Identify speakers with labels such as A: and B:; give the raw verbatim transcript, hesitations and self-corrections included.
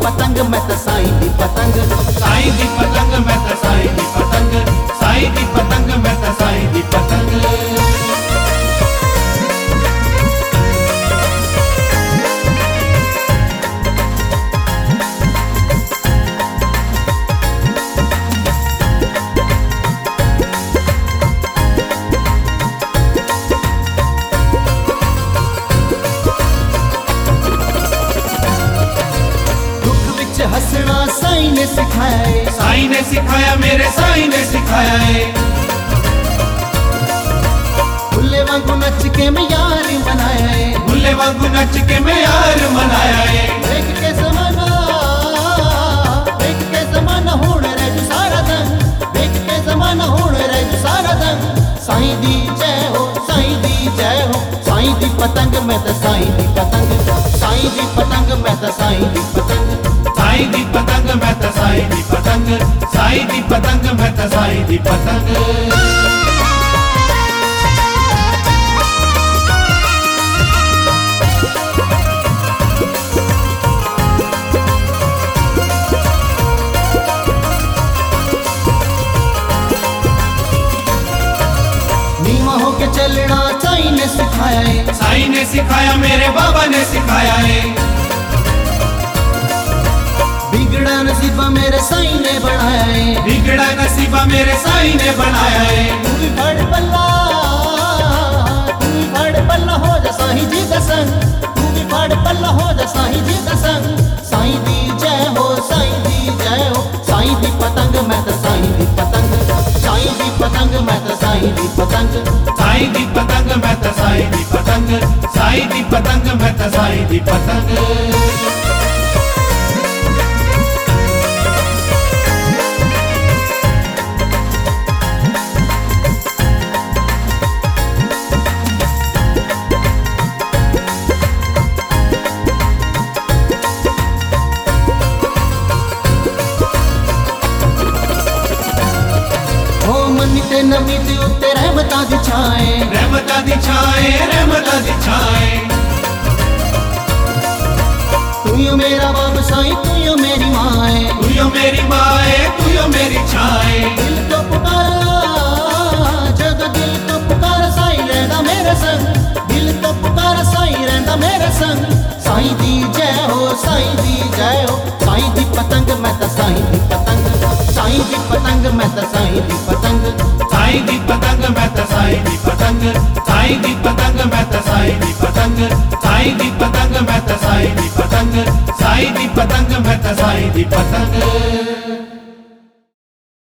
A: पतंग मैं तो साईं दी पतंग,
B: साईं दी पतंग मैं तो साईं दी पतंग, साईं दी पतंग मैं तो साईं दी पतंग।
A: हंसना साईं ने सिखाया है,
B: साईं ने सिखाया मेरे साईं ने सिखाया है।
A: भुल्ले वांगू नच के मैं यार बनाया है,
B: भुल्ले वांगू नच के मैं यार मनाया है।
A: देख के जमाना देख के जमाना होड़ रह जो सारा दंग, देख के जमाना होड़ रह जो सारा दंग। साईं दी जय हो, साईं दी जय हो, साईं दी पतंग मैं तो साईं दी पतंग, साईं दी पतंग मैं तो साईं दी पतंग,
B: साईं दी पतंग मैं तो साईं दी पतंग, साईं दी पतंग मैं तो साईं दी पतंग।
A: नीमा होके चलना साईं ने सिखाया है,
B: साईं ने सिखाया मेरे बाबा ने सिखाया है।
A: बिगड़ा नसीबा मेरे साईं ने बनाया है,
B: बिगड़ा नसीबा मेरे साईं ने बनाया है।
A: तू भी फड़ पल्ला तू भी फड़ पल्ला हो जा साईं जी का संग, तू भी फड़ पल्ला हो जा साईं जी का संग। साईं दी जय हो, साईं दी जय हो, साईं दी पतंग मैं तो साईं दी पतंग, साईं दी पतंग मैं तो साईं दी पतंग,
B: साईं दी पतंग मैं तो साईं दी पतंग, साईं दी पतंग मैं तो साईं दी पतंग।
A: ते नमी ते उत्ते रहमतां दी छाए,
B: रहमतां दी छाए, रहमतां दी छाए।
A: तू यो मेरा बाप साईं, तू यो मेरी माँ है,
B: तू यो मेरी माँ है, तू यो मेरी छाए।
A: दिल तो पुकारा जग दिल तो पुकारा साईं रहंदा मेरे संग, दिल तो पुकारा साईं रहंदा मेरे संग। साईं दी जय हो, साईं दी जय हो, साईं दी पतंग मैं तो साईं दी पतंग, साईं दी पतंग मैं तो साईं दी पतंग,
B: साईं दी पतंग मैं तो साईं दी पतंग, साईं दी पतंग मैं तो साईं दी पतंग, साईं दी पतंग मैं तो साईं दी पतंग, साईं दी पतंग मैं तो साईं दी पतंग।